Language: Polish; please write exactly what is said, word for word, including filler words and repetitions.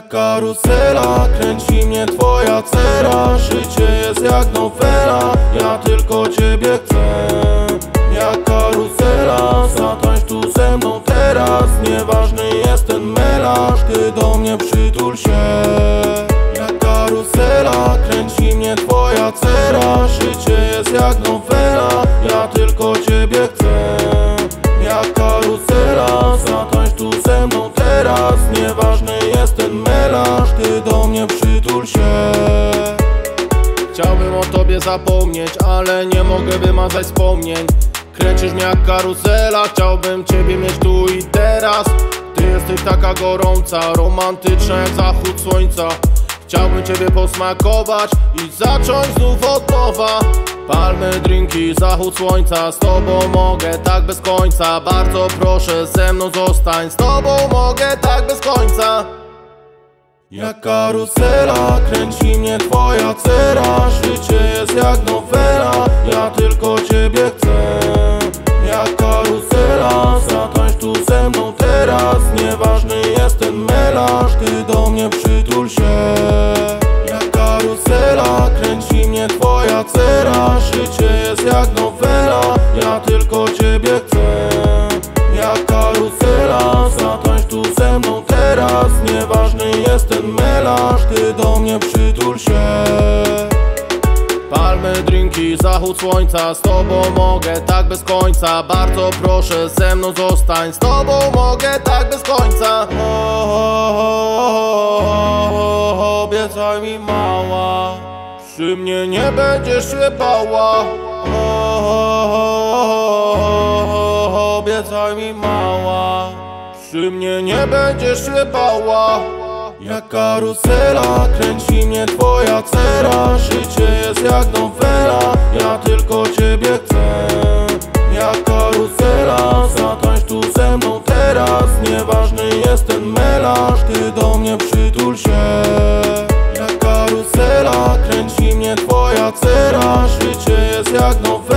Jak karuzela, kręci mnie twoja cera. Życie jest jak nowela, ja tylko ciebie chcę. Jak karuzela, zatańcz tu ze mną teraz. Nieważny jest ten melanż, ty do mnie przytul się. Jak karuzela, kręci mnie twoja cera. Życie jest jak nowela, ja tylko ciebie chcę. Jak karuzela, zatańcz tu ze mną teraz. Nieważny jest ten melanż, ty do mnie przytul się. Chciałbym o tobie zapomnieć, ale nie mogę wymazać wspomnień. Kręcisz mnie jak karuzela, chciałbym ciebie mieć tu i teraz. Ty jesteś taka gorąca, romantyczna jak zachód słońca. Chciałbym ciebie posmakować i zacząć znów od nowa. Palmy, drinki, zachód słońca. Z tobą mogę tak bez końca. Bardzo proszę, ze mną zostań. Z tobą mogę tak bez końca. Jak karuzela, kręci mnie twoja cera. Życie jest jak nowela, ja tylko ciebie chcę. Jak karuzela, zatańcz tu ze mną teraz. Nieważny jest ten melanż, ty do mnie przytul się. Jak karuzela, kręci mnie twoja cera. Życie jest jak nowela, ja tylko ciebie chcę. Jak karuzela, zatańcz tu ze mną teraz. Nieważny jest ten melanż, ty do mnie przytul się. Palmy, drinki, zachód słońca. Z tobą mogę tak bez końca. Bardzo proszę, ze mną zostań. Z tobą mogę tak bez końca. Obiecaj mi mała, Przy mnie nie będziesz się bała. obiecaj mi mała, Przy mnie nie będziesz się bała. jak karuzela, kręci mnie twoja cera. Życie jest jak nowela, ja tylko ciebie chcę. Jak karuzela, zatańcz tu ze mną teraz. Nieważny jest ten melanż, ty do mnie przytul się. Jak karuzela, kręci mnie twoja cera. Życie jest jak nowela,